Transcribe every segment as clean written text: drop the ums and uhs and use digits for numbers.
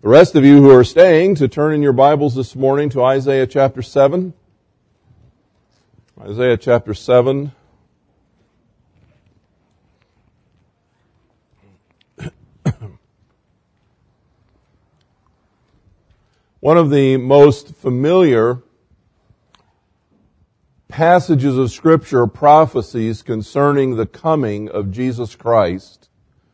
The rest of you who are staying, to turn in your Bibles this morning to Isaiah chapter 7. Isaiah chapter 7. One of the most familiar passages of Scripture, prophecies concerning the coming of Jesus Christ,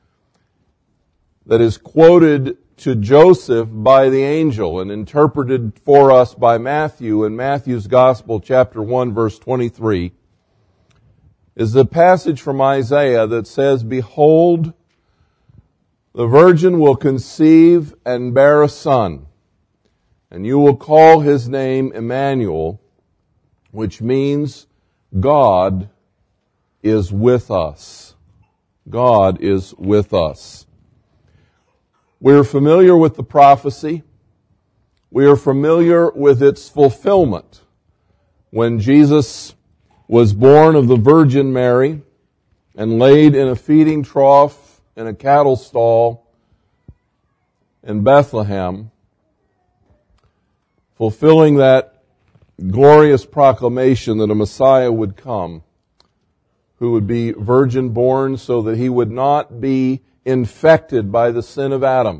that is quoted to Joseph by the angel and interpreted for us by Matthew in Matthew's Gospel, chapter 1, verse 23, is the passage from Isaiah that says, "Behold, the virgin will conceive and bear a son, and you will call his name Emmanuel," which means God is with us. God is with us. We're familiar with the prophecy. We are familiar with its fulfillment. When Jesus was born of the Virgin Mary and laid in a feeding trough in a cattle stall in Bethlehem, fulfilling that glorious proclamation that a Messiah would come, who would be virgin born so that he would not be infected by the sin of Adam.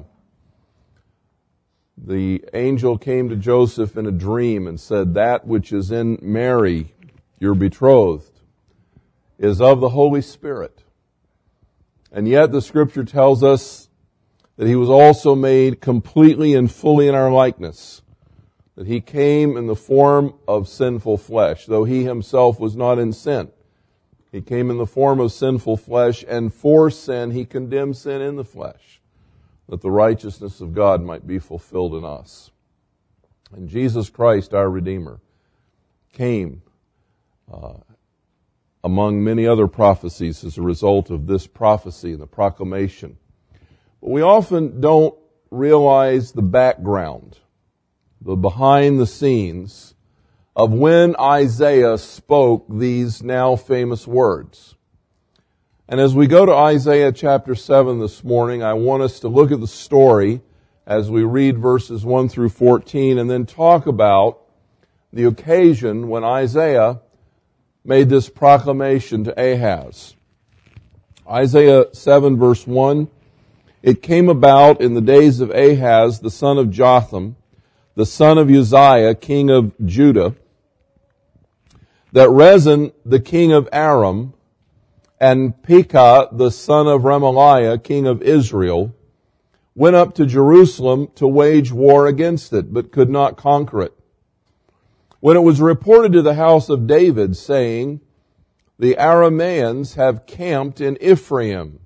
The angel came to Joseph in a dream and said, "That which is in Mary, your betrothed, is of the Holy Spirit." And yet the Scripture tells us that he was also made completely and fully in our likeness, that he came in the form of sinful flesh, though he himself was not in sin. He came in the form of sinful flesh, and for sin he condemned sin in the flesh, that the righteousness of God might be fulfilled in us. And Jesus Christ, our Redeemer, came among many other prophecies as a result of this prophecy and the proclamation. But we often don't realize the background, the behind the scenes of when Isaiah spoke these now famous words. And as we go to Isaiah chapter 7 this morning, I want us to look at the story as we read verses 1 through 14 and then talk about the occasion when Isaiah made this proclamation to Ahaz. Isaiah 7 verse 1, "It came about in the days of Ahaz, the son of Jotham, the son of Uzziah, king of Judah, that Rezin, the king of Aram, and Pekah, the son of Remaliah, king of Israel, went up to Jerusalem to wage war against it, but could not conquer it. When it was reported to the house of David, saying, 'The Arameans have camped in Ephraim,'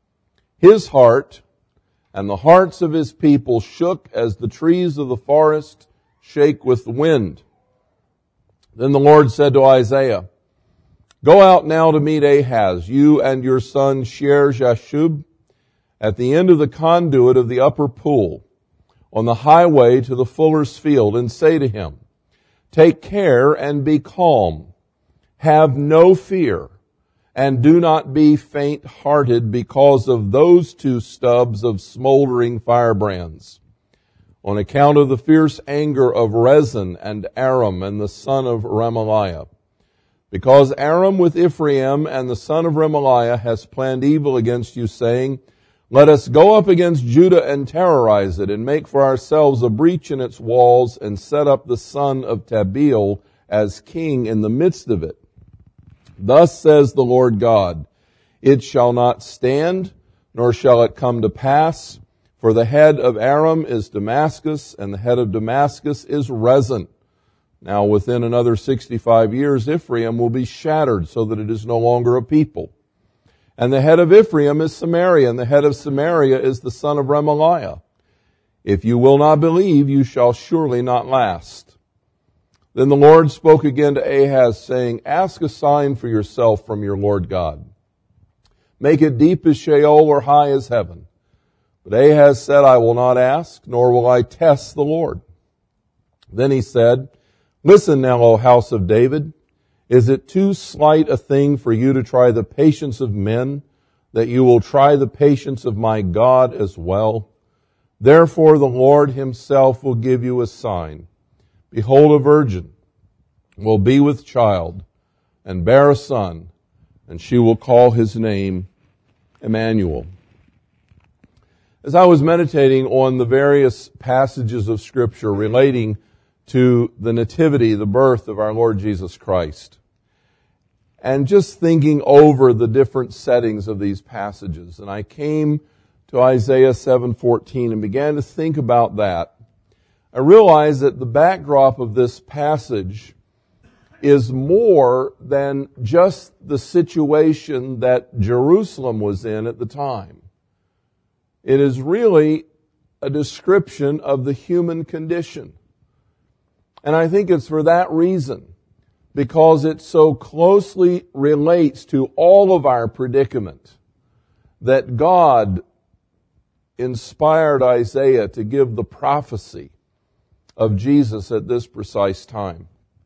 his heart and the hearts of his people shook as the trees of the forest shake with the wind. Then the Lord said to Isaiah, 'Go out now to meet Ahaz, you and your son Shear-Jashub, at the end of the conduit of the upper pool, on the highway to the fuller's field, and say to him, Take care and be calm. Have no fear, and do not be faint-hearted because of those two stubs of smoldering firebrands, on account of the fierce anger of Rezin and Aram and the son of Remaliah. Because Aram with Ephraim and the son of Remaliah has planned evil against you, saying, Let us go up against Judah and terrorize it, and make for ourselves a breach in its walls, and set up the son of Tabeel as king in the midst of it. Thus says the Lord God, It shall not stand, nor shall it come to pass, for the head of Aram is Damascus, and the head of Damascus is Rezin. Now within another 65 years, Ephraim will be shattered, so that it is no longer a people. And the head of Ephraim is Samaria, and the head of Samaria is the son of Remaliah. If you will not believe, you shall surely not last. Then the Lord spoke again to Ahaz, saying, Ask a sign for yourself from your Lord God. Make it deep as Sheol or high as heaven. But Ahaz said, I will not ask, nor will I test the Lord. Then he said, Listen now, O house of David. Is it too slight a thing for you to try the patience of men, that you will try the patience of my God as well? Therefore the Lord himself will give you a sign. Behold, a virgin will be with child and bear a son, and she will call his name Emmanuel. As I was meditating on the various passages of Scripture relating to the nativity, the birth of our Lord Jesus Christ, and just thinking over the different settings of these passages, and I came to Isaiah 7:14 and began to think about that, I realized that the backdrop of this passage is more than just the situation that Jerusalem was in at the time. It is really a description of the human condition. And I think it's for that reason, because it so closely relates to all of our predicament, that God inspired Isaiah to give the prophecy of Jesus at this precise time.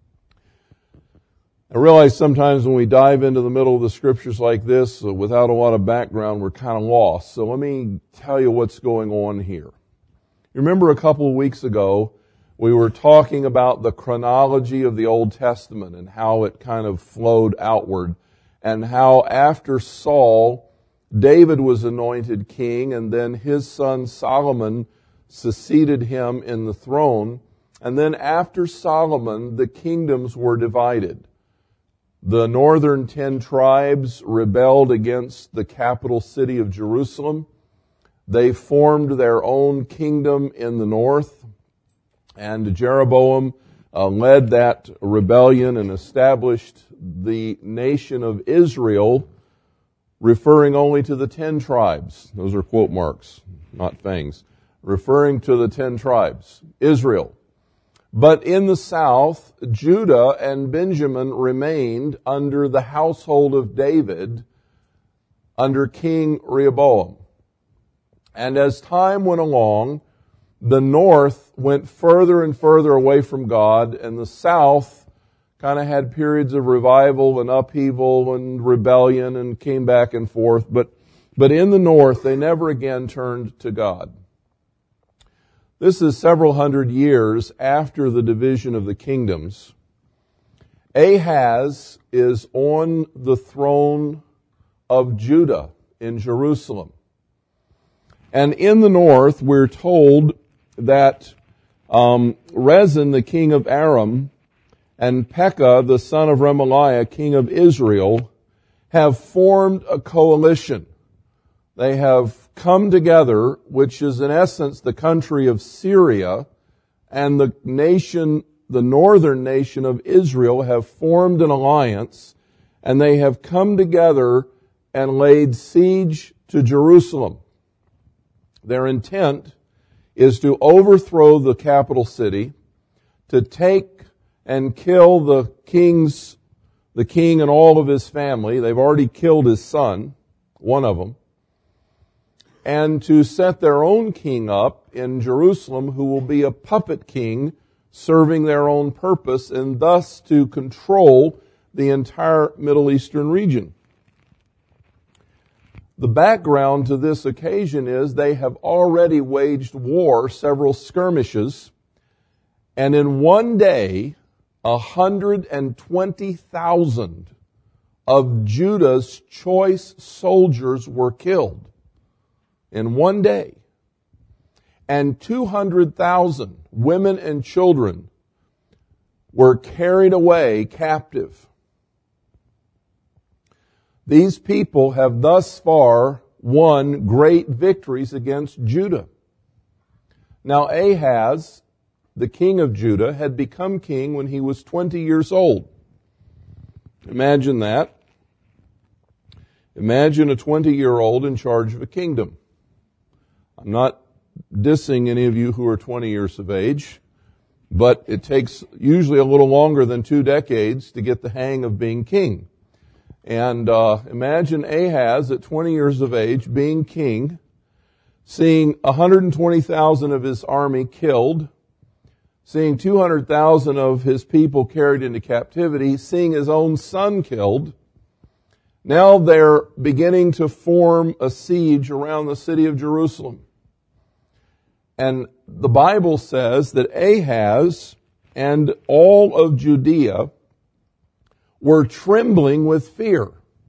I realize sometimes when we dive into the middle of the Scriptures like this, without a lot of background, we're kind of lost. So let me tell you what's going on here. You remember a couple of weeks ago, we were talking about the chronology of the Old Testament and how it kind of flowed outward, and how after Saul, David was anointed king, and then his son Solomon succeeded him in the throne. And then after Solomon, the kingdoms were divided. The northern 10 tribes rebelled against the capital city of Jerusalem. They formed their own kingdom in the north, and Jeroboam led that rebellion and established the nation of Israel, referring only to the 10 tribes. Those are quote marks, not fangs. Referring to the 10 tribes, Israel. But in the south, Judah and Benjamin remained under the household of David, under King Rehoboam. And as time went along, the north went further and further away from God, and the south kind of had periods of revival and upheaval and rebellion and came back and forth. But in the north, they never again turned to God. This is several hundred years after the division of the kingdoms. Ahaz is on the throne of Judah in Jerusalem. And in the north, we're told that Rezin, the king of Aram, and Pekah, the son of Remaliah, king of Israel, have formed a coalition. They have come together, which is in essence the country of Syria, and the northern nation of Israel have formed an alliance, and they have come together and laid siege to Jerusalem. Their intent is to overthrow the capital city, to take and kill the king and all of his family. They've already killed his son, one of them. And to set their own king up in Jerusalem, who will be a puppet king serving their own purpose, and thus to control the entire Middle Eastern region. The background to this occasion is they have already waged war, several skirmishes, and in one day, 120,000 of Judah's choice soldiers were killed. In one day. And 200,000 women and children were carried away captive. These people have thus far won great victories against Judah. Now Ahaz, the king of Judah, had become king when he was 20 years old. Imagine that. Imagine a 20-year-old in charge of a kingdom. I'm not dissing any of you who are 20 years of age, but it takes usually a little longer than 2 decades to get the hang of being king. And imagine Ahaz at 20 years of age being king, seeing 120,000 of his army killed, seeing 200,000 of his people carried into captivity, seeing his own son killed. Now they're beginning to form a siege around the city of Jerusalem. And the Bible says that Ahaz and all of Judea were trembling with fear,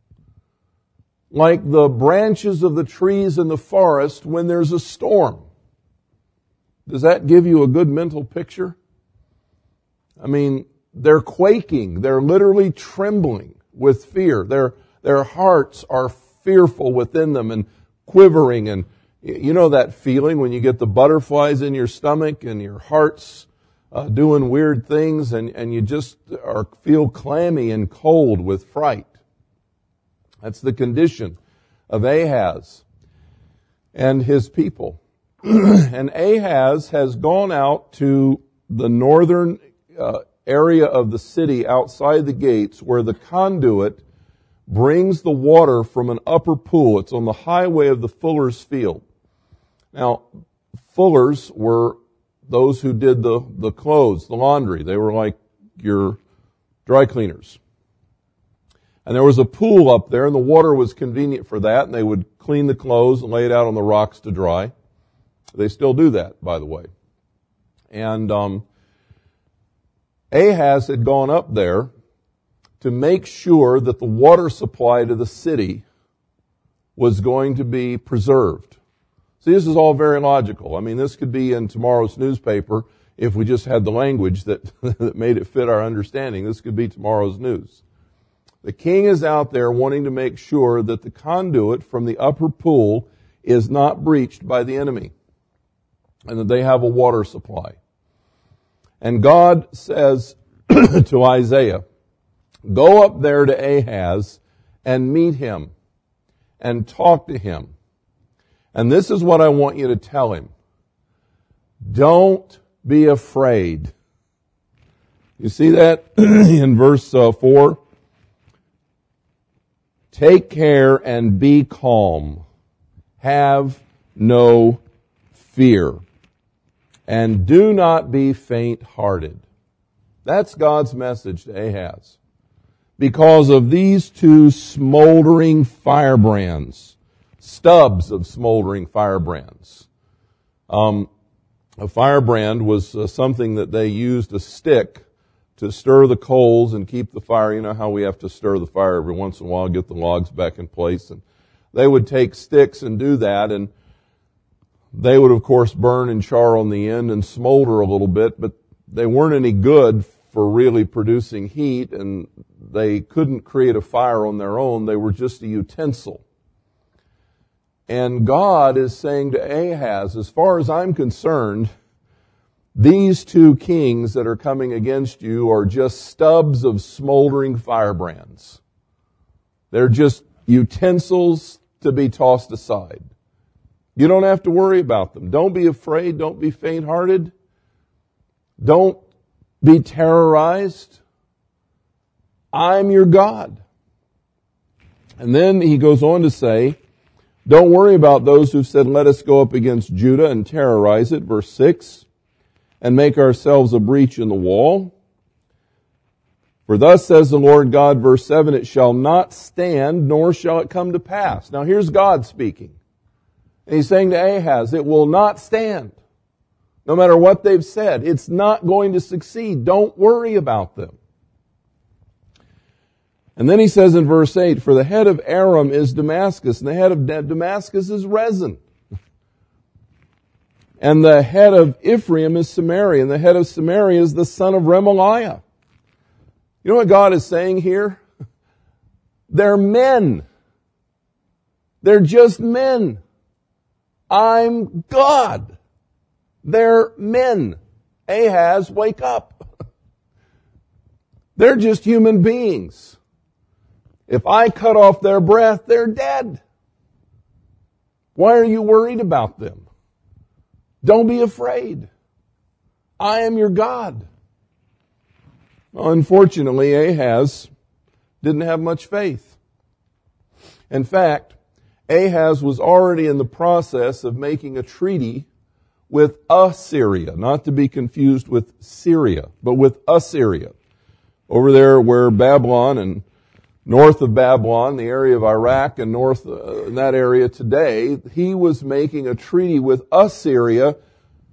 like the branches of the trees in the forest when there's a storm. Does that give you a good mental picture? I mean, they're quaking. They're literally trembling with fear. Their hearts are fearful within them and quivering. And you know that feeling when you get the butterflies in your stomach and your heart's doing weird things and you just feel clammy and cold with fright. That's the condition of Ahaz and his people. And Ahaz has gone out to the northern area of the city outside the gates where the conduit brings the water from an upper pool. It's on the highway of the fuller's field. Now, fullers were those who did the clothes, the laundry. They were like your dry cleaners. And there was a pool up there, and the water was convenient for that, and they would clean the clothes and lay it out on the rocks to dry. They still do that, by the way. And Ahaz had gone up there to make sure that the water supply to the city was going to be preserved. See, this is all very logical. I mean, this could be in tomorrow's newspaper if we just had the language that made it fit our understanding. This could be tomorrow's news. The king is out there wanting to make sure that the conduit from the upper pool is not breached by the enemy and that they have a water supply. And God says to Isaiah, go up there to Ahaz and meet him and talk to him. And this is what I want you to tell him. Don't be afraid. You see that in verse 4? Take care and be calm. Have no fear. And do not be faint-hearted. That's God's message to Ahaz. Because of these two smoldering firebrands, stubs of smoldering firebrands. A firebrand was something that they used a stick to stir the coals and keep the fire. You know how we have to stir the fire every once in a while, get the logs back in place. And they would take sticks and do that, and they would, of course, burn and char on the end and smolder a little bit, but they weren't any good for really producing heat, and they couldn't create a fire on their own. They were just a utensil. And God is saying to Ahaz, as far as I'm concerned, these two kings that are coming against you are just stubs of smoldering firebrands. They're just utensils to be tossed aside. You don't have to worry about them. Don't be afraid. Don't be faint-hearted. Don't be terrorized. I'm your God. And then he goes on to say, don't worry about those who've said, let us go up against Judah and terrorize it, verse 6, and make ourselves a breach in the wall. For thus says the Lord God, verse 7, it shall not stand, nor shall it come to pass. Now here's God speaking. And he's saying to Ahaz, it will not stand. No matter what they've said, it's not going to succeed. Don't worry about them. And then he says in verse 8, for the head of Aram is Damascus, and the head of Damascus is Rezin. And the head of Ephraim is Samaria, and the head of Samaria is the son of Remaliah. You know what God is saying here? They're men. They're just men. I'm God. They're men. Ahaz, wake up. They're just human beings. If I cut off their breath, they're dead. Why are you worried about them? Don't be afraid. I am your God. Well, unfortunately, Ahaz didn't have much faith. In fact, Ahaz was already in the process of making a treaty with Assyria, not to be confused with Syria, but with Assyria. Over there where Babylon and north of Babylon, the area of Iraq and north in that area today, he was making a treaty with Assyria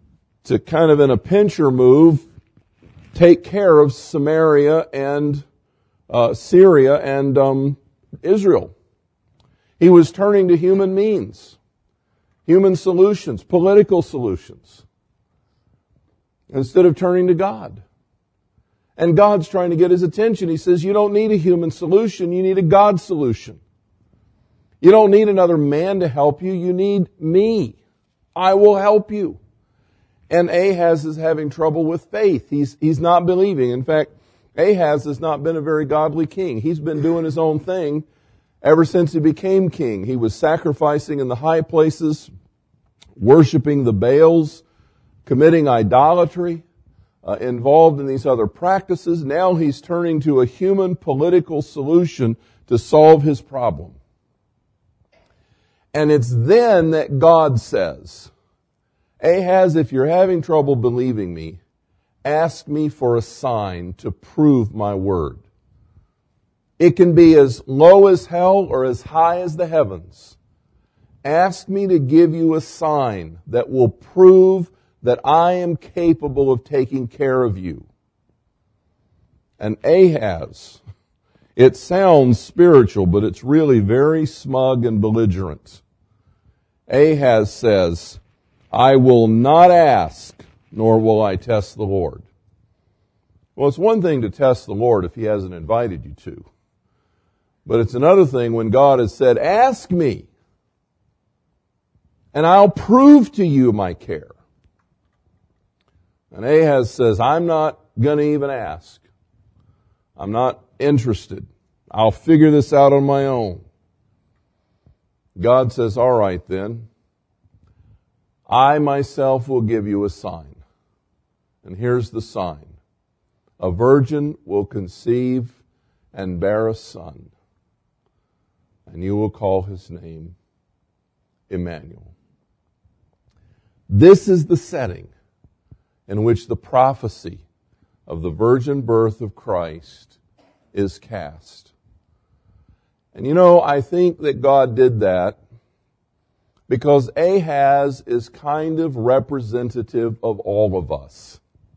to kind of in a pincher move take care of Samaria and Syria and Israel. He was turning to human means, human solutions, political solutions, instead of turning to God. And God's trying to get his attention. He says, you don't need a human solution, you need a God solution. You don't need another man to help you, you need me. I will help you. And Ahaz is having trouble with faith. He's not believing. In fact, Ahaz has not been a very godly king. He's been doing his own thing ever since he became king. He was sacrificing in the high places, worshiping the Baals, committing idolatry, involved in these other practices. Now he's turning to a human political solution to solve his problem. And it's then that God says, Ahaz, if you're having trouble believing me, ask me for a sign to prove my word. It can be as low as hell or as high as the heavens. Ask me to give you a sign that will prove that I am capable of taking care of you. And Ahaz, it sounds spiritual, but it's really very smug and belligerent. Ahaz says, I will not ask, nor will I test the Lord. Well, it's one thing to test the Lord if he hasn't invited you to. But it's another thing when God has said, ask me, and I'll prove to you my care. And Ahaz says, I'm not going to even ask. I'm not interested. I'll figure this out on my own. God says, all right then. I myself will give you a sign. And here's the sign. A virgin will conceive and bear a son. And you will call his name Emmanuel. This is the setting in which the prophecy of the virgin birth of Christ is cast. And you know, I think that God did that because Ahaz is kind of representative of all of us.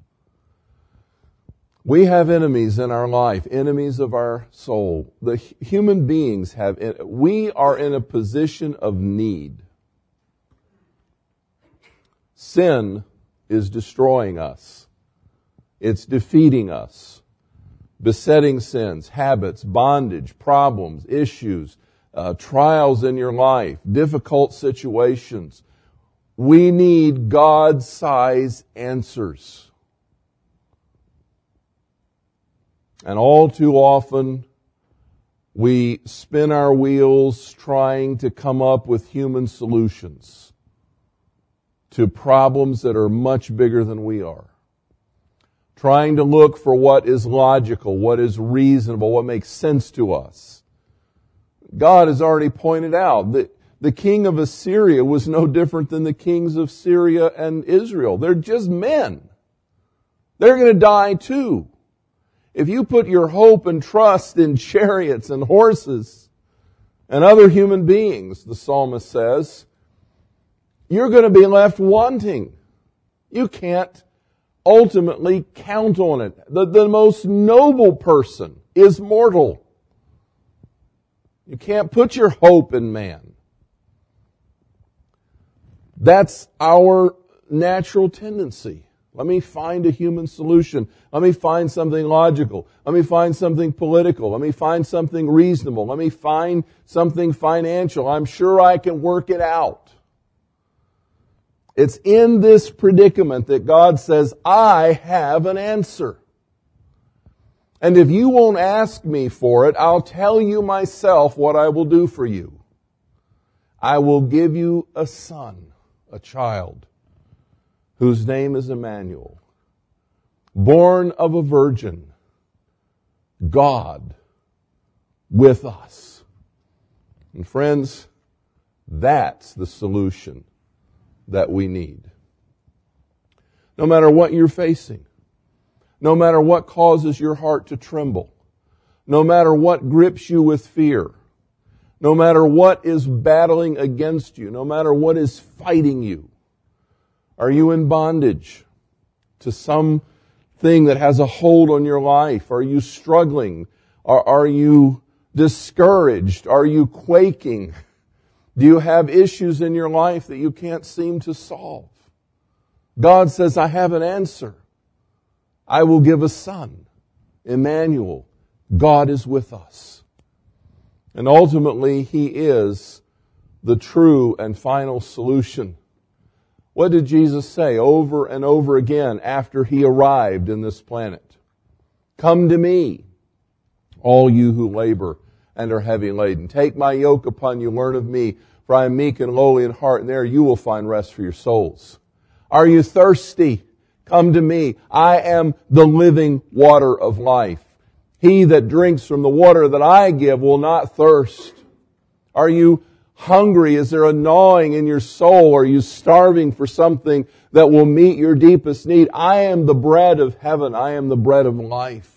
We have enemies in our life, enemies of our soul. The human beings have, we are in a position of need. Sin is destroying us. It's defeating us. Besetting sins, habits, bondage, problems, issues, trials in your life, difficult situations. We need God-sized answers. And all too often, we spin our wheels trying to come up with human solutions to problems that are much bigger than we are. Trying to look for what is logical, what is reasonable, what makes sense to us. God has already pointed out that the king of Assyria was no different than the kings of Syria and Israel. They're just men. They're going to die too. If you put your hope and trust in chariots and horses and other human beings, the psalmist says, you're going to be left wanting. You can't ultimately count on it. The most noble person is mortal. You can't put your hope in man. That's our natural tendency. Let me find a human solution. Let me find something logical. Let me find something political. Let me find something reasonable. Let me find something financial. I'm sure I can work it out. It's in this predicament that God says, I have an answer. And if you won't ask me for it, I'll tell you myself what I will do for you. I will give you a son, a child, whose name is Emmanuel, born of a virgin, God with us. And friends, that's the solution that we need. No matter what you're facing, no matter what causes your heart to tremble, no matter what grips you with fear, no matter what is battling against you, no matter what is fighting you, are you in bondage? to something that has a hold on your life? Are you struggling? Are you discouraged? Are you quaking? Do you have issues in your life that you can't seem to solve? God says, I have an answer. I will give a son. Emmanuel. God is with us. And ultimately, He is the true and final solution. What did Jesus say over and over again after He arrived in this planet? Come to me, all you who labor and are heavy laden. Take my yoke upon you, learn of me, for I am meek and lowly in heart, and there you will find rest for your souls. Are you thirsty? Come to me. I am the living water of life. He that drinks from the water that I give will not thirst. Are you hungry? Is there a gnawing in your soul? Are you starving for something that will meet your deepest need? I am the bread of heaven. I am the bread of life.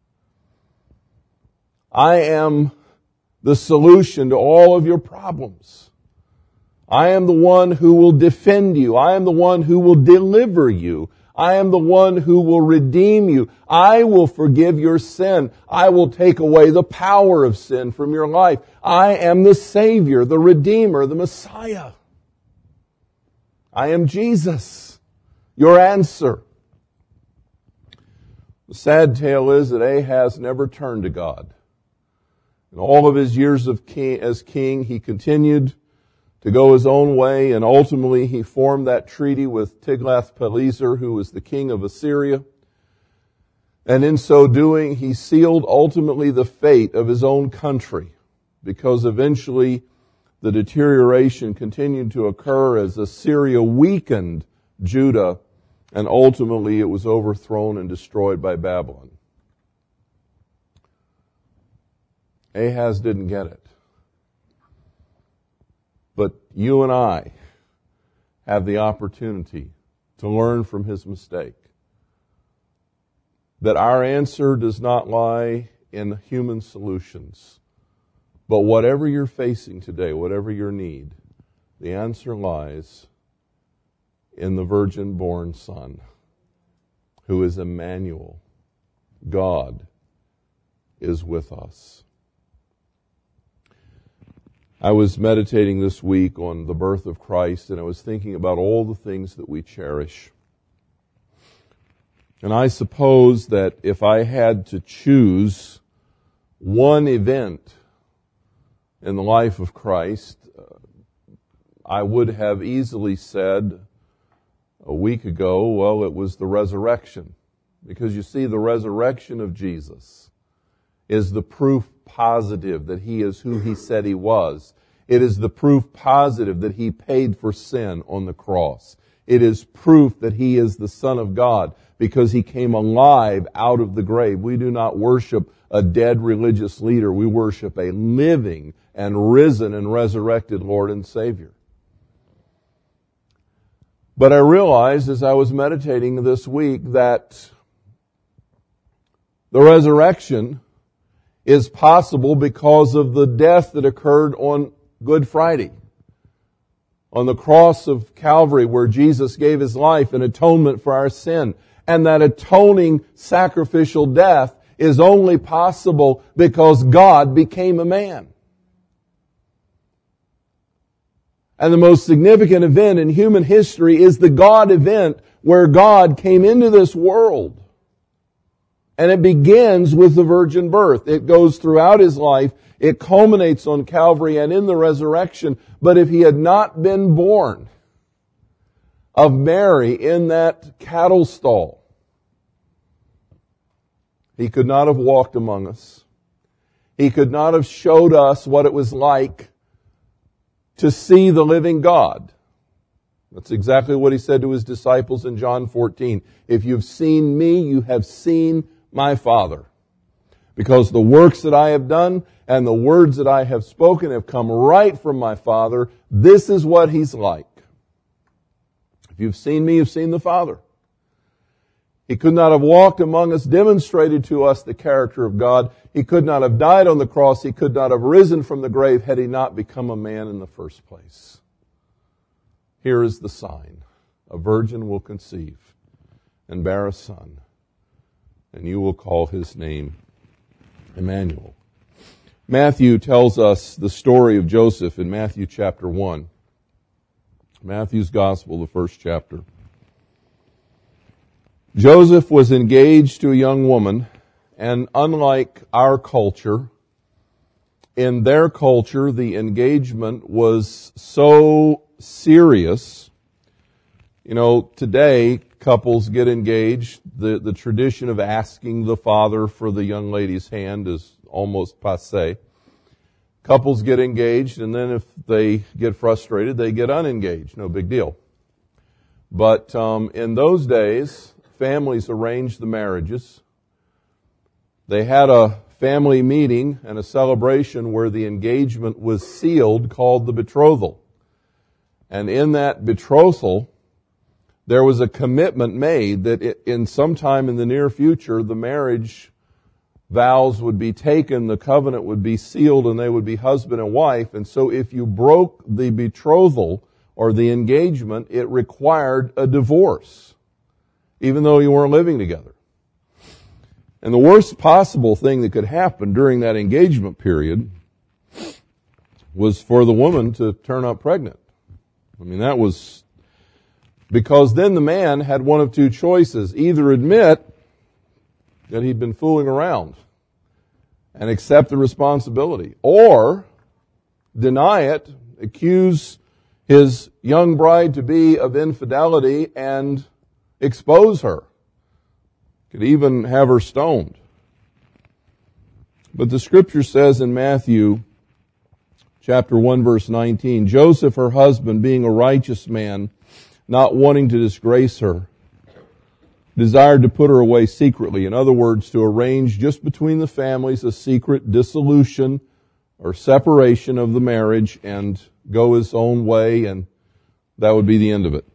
I am the solution to all of your problems. I am the one who will defend you. I am the one who will deliver you. I am the one who will redeem you. I will forgive your sin. I will take away the power of sin from your life. I am the Savior, the Redeemer, the Messiah. I am Jesus, your answer. The sad tale is that Ahaz never turned to God. In all of his years as king, he continued to go his own way, and ultimately he formed that treaty with Tiglath-Pileser, who was the king of Assyria. And in so doing, he sealed ultimately the fate of his own country, because eventually the deterioration continued to occur as Assyria weakened Judah, and ultimately it was overthrown and destroyed by Babylon. Ahaz didn't get it. But you and I have the opportunity to learn from his mistake. That our answer does not lie in human solutions. But whatever you're facing today, whatever your need, the answer lies in the virgin-born Son, who is Emmanuel. God is with us. I was meditating this week on the birth of Christ, and I was thinking about all the things that we cherish. And I suppose that if I had to choose one event in the life of Christ, I would have easily said a week ago, well, it was the resurrection. Because you see, the resurrection of Jesus is the proof positive that He is who He said He was. It is the proof positive that He paid for sin on the cross. It is proof that He is the Son of God because He came alive out of the grave. We do not worship a dead religious leader. We worship a living and risen and resurrected Lord and Savior. But I realized as I was meditating this week that the resurrection is possible because of the death that occurred on Good Friday, on the cross of Calvary, where Jesus gave His life in atonement for our sin. And that atoning sacrificial death is only possible because God became a man. And the most significant event in human history is the God event where God came into this world. And it begins with the virgin birth. It goes throughout His life. It culminates on Calvary and in the resurrection. But if He had not been born of Mary in that cattle stall, He could not have walked among us. He could not have showed us what it was like to see the living God. That's exactly what He said to His disciples in John 14. If you've seen me, you have seen my Father. Because the works that I have done and the words that I have spoken have come right from my Father. This is what He's like. If you've seen me, you've seen the Father. He could not have walked among us, demonstrated to us the character of God. He could not have died on the cross. He could not have risen from the grave had He not become a man in the first place. Here is the sign. A virgin will conceive and bear a son, and you will call his name Emmanuel. Matthew tells us the story of Joseph in Matthew chapter 1. Matthew's Gospel, the first chapter. Joseph was engaged to a young woman, and unlike our culture, in their culture, the engagement was so serious. You know, today, couples get engaged. The tradition of asking the father for the young lady's hand is almost passé. Couples get engaged, and then if they get frustrated, they get unengaged. No big deal. But in those days, families arranged the marriages. They had a family meeting and a celebration where the engagement was sealed, called the betrothal. And in that betrothal, there was a commitment made that in some time in the near future, the marriage vows would be taken, the covenant would be sealed, and they would be husband and wife. And so if you broke the betrothal or the engagement, it required a divorce, even though you weren't living together. And the worst possible thing that could happen during that engagement period was for the woman to turn up pregnant. I mean, that was because then the man had one of two choices: either admit that he'd been fooling around and accept the responsibility, or deny it, accuse his young bride to be of infidelity, and expose her. Could even have her stoned. But the scripture says in Matthew chapter 1 verse 19, Joseph, her husband, being a righteous man, not wanting to disgrace her, desired to put her away secretly. In other words, to arrange just between the families a secret dissolution or separation of the marriage and go his own way, and that would be the end of it.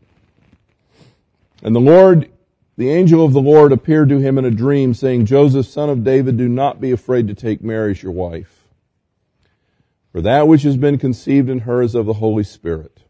And the angel of the Lord appeared to him in a dream, saying, Joseph, son of David, do not be afraid to take Mary as your wife. For that which has been conceived in her is of the Holy Spirit.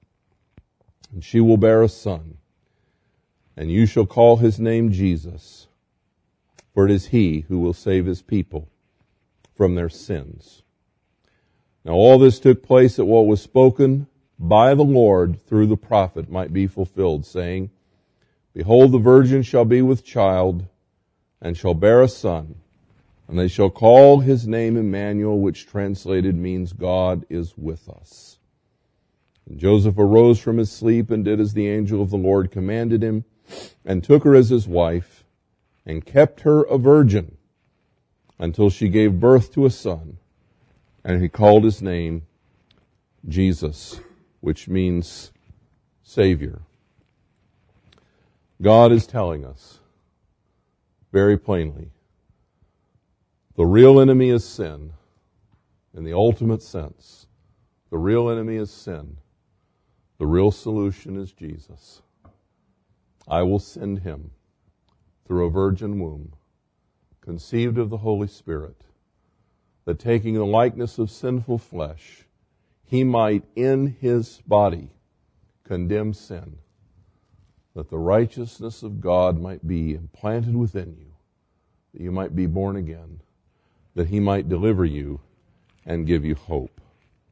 And she will bear a son, and you shall call his name Jesus, for it is he who will save his people from their sins. Now all this took place that what was spoken by the Lord through the prophet might be fulfilled, saying, Behold, the virgin shall be with child, and shall bear a son, and they shall call his name Emmanuel, which translated means God is with us. And Joseph arose from his sleep and did as the angel of the Lord commanded him, and took her as his wife, and kept her a virgin until she gave birth to a son, and he called his name Jesus, which means Savior. God is telling us very plainly, the real enemy is sin. In the ultimate sense, the real enemy is sin. The real solution is Jesus. I will send him through a virgin womb, conceived of the Holy Spirit, that taking the likeness of sinful flesh, he might in his body condemn sin, that the righteousness of God might be implanted within you, that you might be born again, that he might deliver you and give you hope.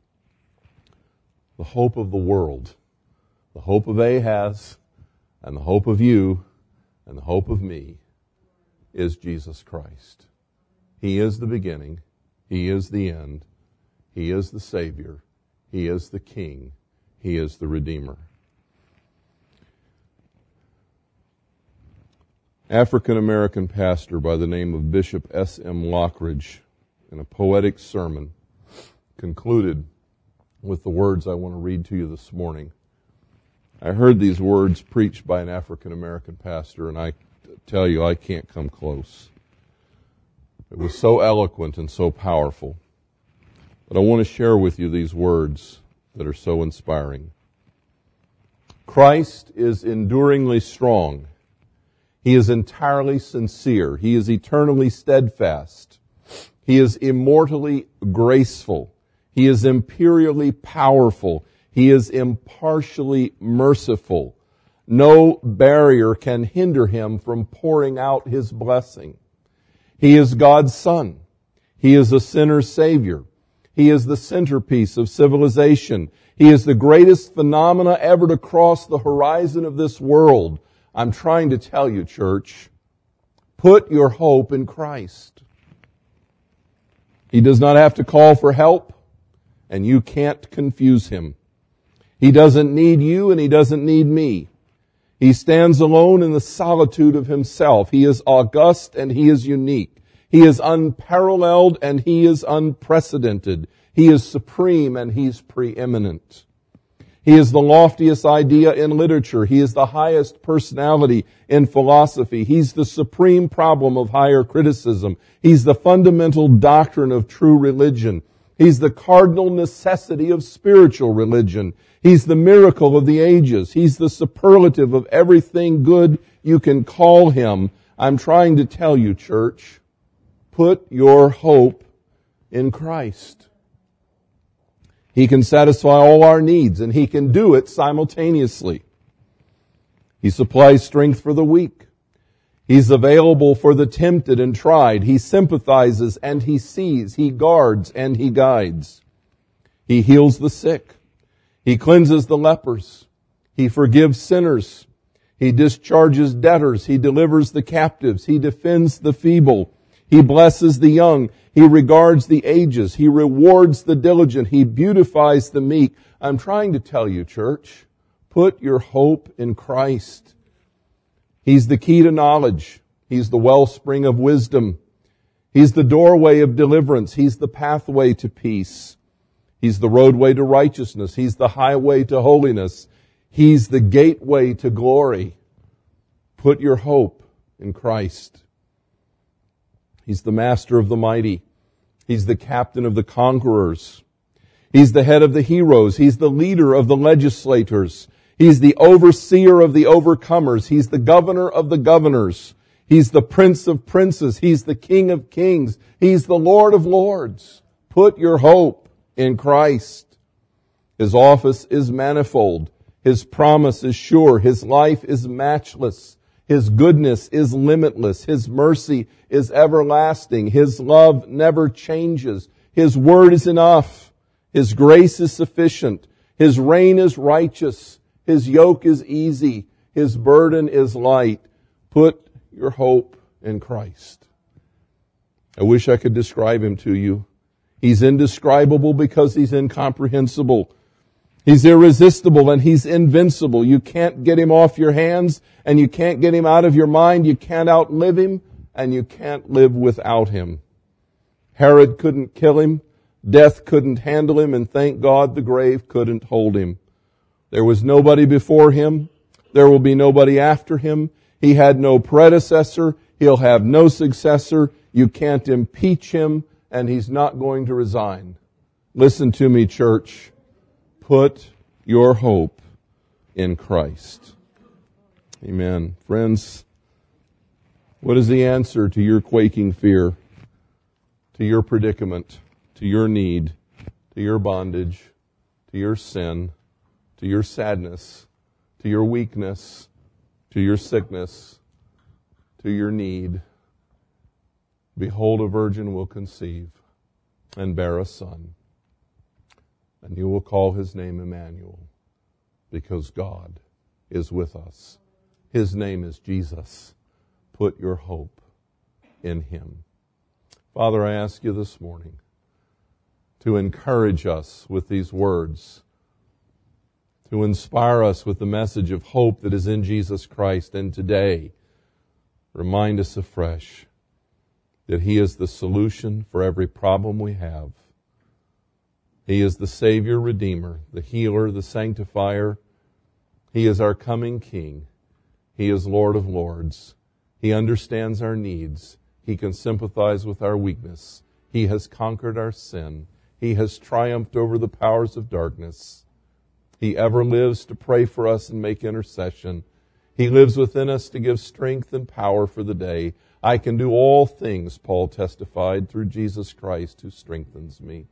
The hope of the world, the hope of Ahaz, and the hope of you, and the hope of me, is Jesus Christ. He is the beginning. He is the end. He is the Savior. He is the King. He is the Redeemer. African-American pastor by the name of Bishop S.M. Lockridge, in a poetic sermon, concluded with the words I want to read to you this morning. I heard these words preached by an African-American pastor, and I tell you, I can't come close. It was so eloquent and so powerful. But I want to share with you these words that are so inspiring. Christ is enduringly strong. He is entirely sincere. He is eternally steadfast. He is immortally graceful. He is imperially powerful. He is impartially merciful. No barrier can hinder Him from pouring out His blessing. He is God's Son. He is a sinner's Savior. He is the centerpiece of civilization. He is the greatest phenomena ever to cross the horizon of this world. I'm trying to tell you, church, put your hope in Christ. He does not have to call for help, and you can't confuse Him. He doesn't need you, and He doesn't need me. He stands alone in the solitude of Himself. He is august and He is unique. He is unparalleled and He is unprecedented. He is supreme and He's preeminent. He is the loftiest idea in literature. He is the highest personality in philosophy. He's the supreme problem of higher criticism. He's the fundamental doctrine of true religion. He's the cardinal necessity of spiritual religion. He's the miracle of the ages. He's the superlative of everything good you can call Him. I'm trying to tell you, church, put your hope in Christ. He can satisfy all our needs, and He can do it simultaneously. He supplies strength for the weak. He's available for the tempted and tried. He sympathizes and He sees. He guards and He guides. He heals the sick. He cleanses the lepers. He forgives sinners. He discharges debtors. He delivers the captives. He defends the feeble. He blesses the young. He regards the ages. He rewards the diligent. He beautifies the meek. I'm trying to tell you, church, put your hope in Christ. He's the key to knowledge. He's the wellspring of wisdom. He's the doorway of deliverance. He's the pathway to peace. He's the roadway to righteousness. He's the highway to holiness. He's the gateway to glory. Put your hope in Christ. He's the master of the mighty. He's the captain of the conquerors. He's the head of the heroes. He's the leader of the legislators. He's the overseer of the overcomers. He's the governor of the governors. He's the prince of princes. He's the king of kings. He's the Lord of lords. Put your hope in Christ. His office is manifold. His promise is sure. His life is matchless. His goodness is limitless. His mercy is everlasting. His love never changes. His word is enough. His grace is sufficient. His reign is righteous. His yoke is easy. His burden is light. Put your hope in Christ. I wish I could describe Him to you. He's indescribable because He's incomprehensible. He's irresistible and He's invincible. You can't get Him off your hands and you can't get Him out of your mind. You can't outlive Him and you can't live without Him. Herod couldn't kill Him. Death couldn't handle Him, and thank God the grave couldn't hold Him. There was nobody before Him. There will be nobody after Him. He had no predecessor. He'll have no successor. You can't impeach Him, and He's not going to resign. Listen to me, church. Put your hope in Christ. Amen. Friends, what is the answer to your quaking fear, to your predicament, to your need, to your bondage, to your sin, to your sadness, to your weakness, to your sickness, to your need? Behold, a virgin will conceive and bear a son, and you will call His name Emmanuel, because God is with us. His name is Jesus. Put your hope in Him. Father, I ask you this morning to encourage us with these words, to inspire us with the message of hope that is in Jesus Christ, and today remind us afresh that He is the solution for every problem we have. He is the Savior, Redeemer, the Healer, the Sanctifier. He is our coming King. He is Lord of Lords. He understands our needs. He can sympathize with our weakness. He has conquered our sin. He has triumphed over the powers of darkness. He ever lives to pray for us and make intercession. He lives within us to give strength and power for the day. I can do all things, Paul testified, through Jesus Christ who strengthens me.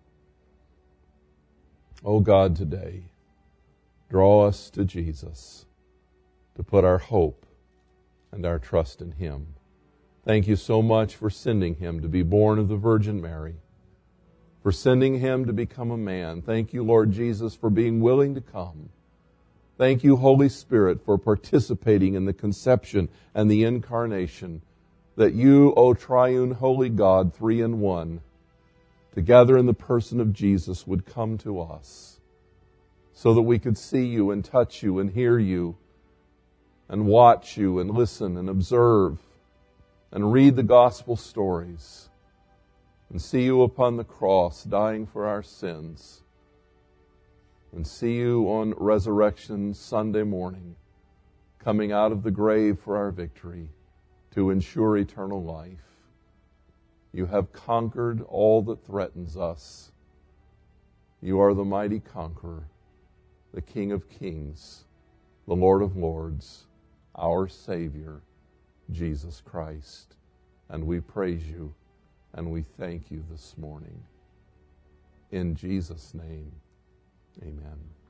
Oh God, today, draw us to Jesus. to put our hope and our trust in Him. Thank you so much for sending Him to be born of the Virgin Mary, for sending Him to become a man. Thank you, Lord Jesus, for being willing to come. Thank you, Holy Spirit, for participating in the conception and the incarnation, that you, O triune holy God, three in one, together in the person of Jesus, would come to us so that we could see you and touch you and hear you and watch you and listen and observe and read the gospel stories and see you upon the cross dying for our sins and see you on Resurrection Sunday morning coming out of the grave for our victory to ensure eternal life. You have conquered all that threatens us. You are the mighty conqueror, the King of kings, the Lord of lords, our Savior, Jesus Christ. And we praise you and we thank you this morning. In Jesus' name, amen.